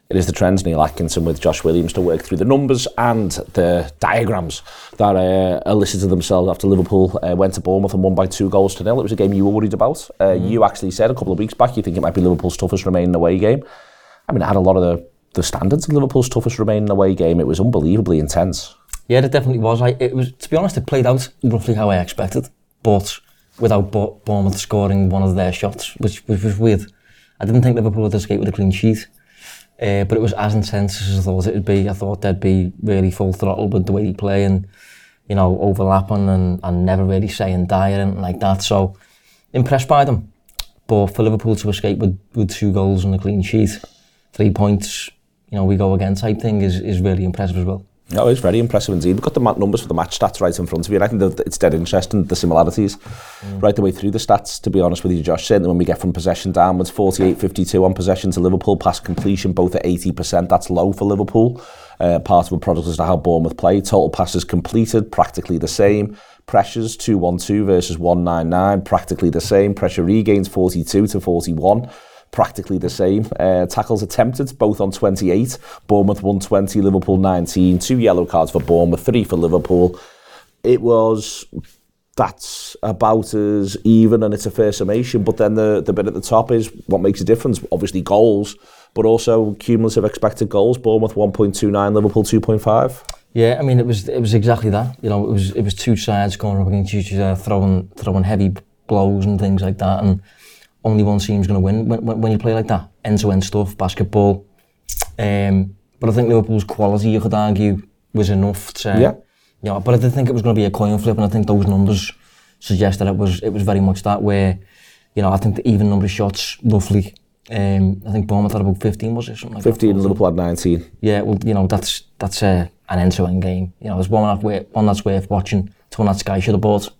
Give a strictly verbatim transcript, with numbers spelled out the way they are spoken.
it is the trends, Neil Atkinson with Josh Williams to work through the numbers and the diagrams that uh, elicited themselves after Liverpool uh, went to Bournemouth and won by two goals to nil. It was a game you were worried about. Uh, mm. You actually said a couple of weeks back you think it might be Liverpool's toughest remaining away game. I mean, it had a lot of the, the standards of Liverpool's toughest remaining away game. It was unbelievably intense. Yeah, it definitely was. I, it was. To be honest, it played out roughly how I expected, but without Bo- Bournemouth scoring one of their shots, which, which was weird. I didn't think Liverpool would escape with a clean sheet. Uh, but it was as intense as I thought it would be. I thought they'd be really full throttle with the way they play and, you know, overlapping and, and never really saying die or anything like that. So, impressed by them. But for Liverpool to escape with, with two goals and a clean sheet, three points, you know, we go again type thing is, is really impressive as well. No, it's very impressive indeed. We've got the numbers for the match stats right in front of you, and I think that it's dead interesting, the similarities mm. right the way through the stats, to be honest with you, Josh. Certainly when we get from possession downwards, forty-eight fifty-two on possession to Liverpool, pass completion both at eighty percent. That's low for Liverpool. Uh, part of a product as to how Bournemouth play. Total passes completed, practically the same. Pressures, two one two versus one ninety-nine, practically the same. Pressure regains, forty-two to forty-one. Practically the same. Uh, tackles attempted, both on twenty-eight. Bournemouth one twenty, Liverpool nineteen. Two yellow cards for Bournemouth, three for Liverpool. It was, that's about as even, and it's a fair summation. But then the, the bit at the top is what makes a difference. Obviously goals, but also cumulative expected goals. Bournemouth one point two nine, Liverpool two point five. Yeah, I mean, it was it was exactly that. You know, it was it was two sides going up against each other, throwing throwing heavy blows and things like that, and only one team's going to win when, when, when you play like that. End-to-end stuff, basketball. Um, but I think Liverpool's quality, you could argue, was enough to... Yeah. You know, but I did think it was going to be a coin flip, and I think those numbers suggest that it was it was very much that, where, you know, I think the even number of shots, roughly, um, I think Bournemouth had about fifteen, was it? Something like fifteen, that, Liverpool had nineteen. Yeah, well, you know, that's that's uh, an end-to-end game. You know, there's one, that way, one that's worth watching, to one that Sky should have bought.